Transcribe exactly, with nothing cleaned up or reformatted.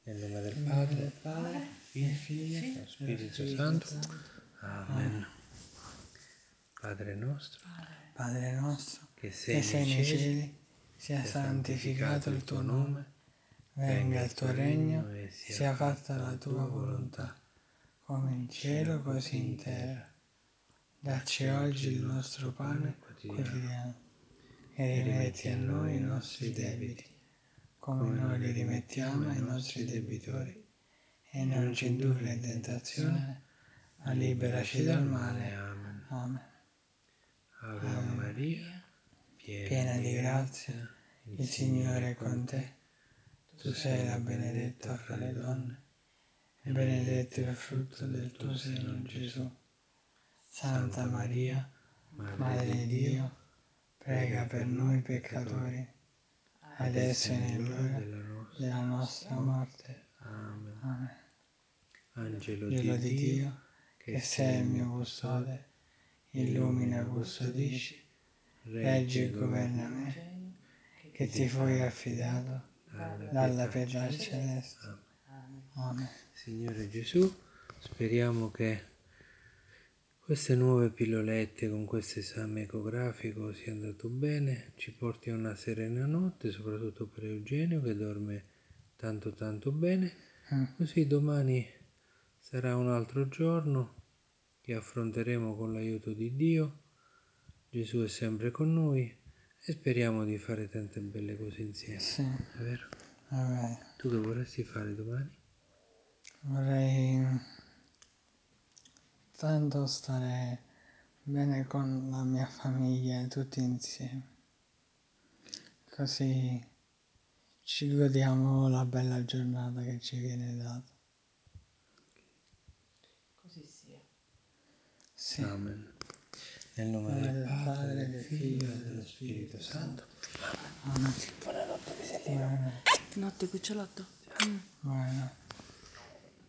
Nel nome del Padre, del Padre, del Figlio e dello Spirito Santo. Amen. Padre nostro, Padre nostro, che che sei nei cieli, sia santificato il tuo nome, venga il tuo regno e sia fatta la tua volontà, come in cielo così in terra. Dacci oggi il nostro pane quotidiano e rimetti a noi i nostri debiti, come noi li rimettiamo ai nostri debitori, e non ci indurre in tentazione, ma liberaci dal male. Amen. Amen. Ave Maria, Piena di grazia, il Signore è con te. Tu sei la benedetta fra le donne, e benedetto il frutto del tuo seno, Gesù. Santa Maria, Madre di Dio, prega per noi peccatori, adesso e nell'ora della nostra morte. Amen. Amen. Angelo Dio di di Dio, Dio, che sei il mio custode, illumina e custodisci, reggi e governa me, che ti fui affidato dalla pietà celeste. Amen. Signore Gesù, speriamo che queste nuove pillolette con questo esame ecografico sia andato bene, ci porti a una serena notte, soprattutto per Eugenio che dorme tanto tanto bene, Mm. così domani sarà un altro giorno che affronteremo con l'aiuto di Dio. Gesù è sempre con noi e speriamo di fare tante belle cose insieme. Sì. È vero? Vabbè. Tu che vorresti fare domani? Vorrei tanto stare bene con la mia famiglia, tutti insieme. Così ci godiamo la bella giornata che ci viene data. Così sia. Sì. Amen. Nel nome del Padre, del Figlio e dello Spirito Santo. Amen. Buonanotte, Pisellino. Buona- Notte cucciolotto. Buona.